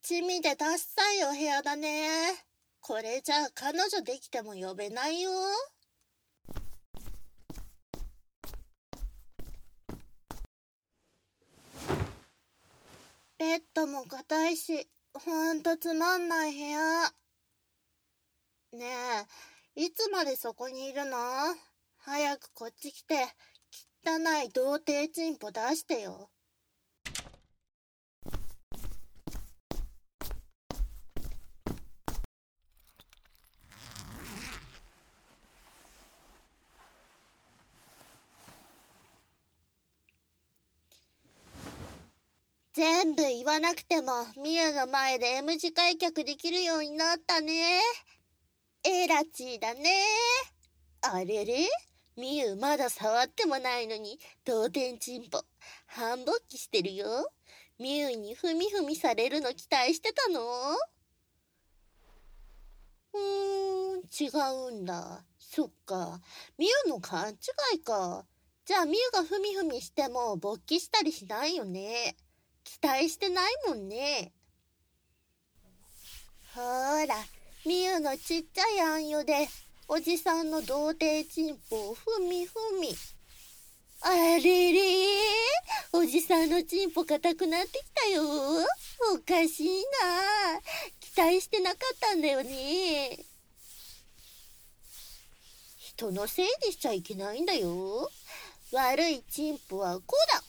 地味でダッサいお部屋だね。これじゃあ彼女できても呼べないよ。ベッドも硬いし、ほんとつまんない部屋。ねえ、いつまでそこにいるの？早くこっち来て、汚い童貞チンポ出してよ。全部言わなくても、ミユの前で M 字開脚できるようになったね。エラチーだね。あれれ？ミユまだ触ってもないのに、童貞チンポ、反勃起してるよ。ミユにふみふみされるの期待してたの？違うんだ。そっか。ミユの勘違いか。じゃあミユがふみふみしても勃起したりしないよね。期待してないもんね。ほーら、ミユのちっちゃいあんよで、おじさんの童貞チンポをふみふみ。あれれー、おじさんのチンポ硬くなってきたよ。おかしいな。期待してなかったんだよね。人のせいにしちゃいけないんだよ。悪いチンポはこうだ。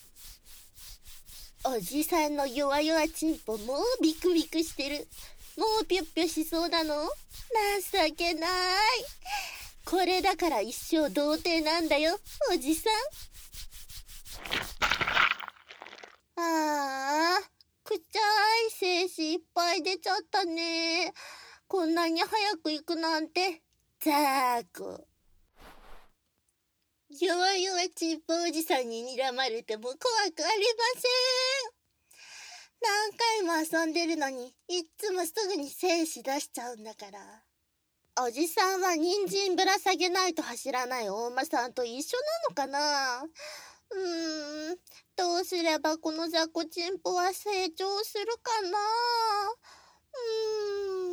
おじさんの弱々チンポもうビクビクしてる。もうぴょっぴょしそうなの？情けない。これだから一生童貞なんだよ、おじさん。ああ、くちゃい精子いっぱい出ちゃったね。こんなに早く行くなんて、ザーコ。弱々チンポおじさんに睨まれても怖くありません。何回も遊んでるのに、いっつもすぐに精子出しちゃうんだから。おじさんは人参ぶら下げないと走らないお馬さんと一緒なのかな？どうすればこの雑魚チンポは成長するかな？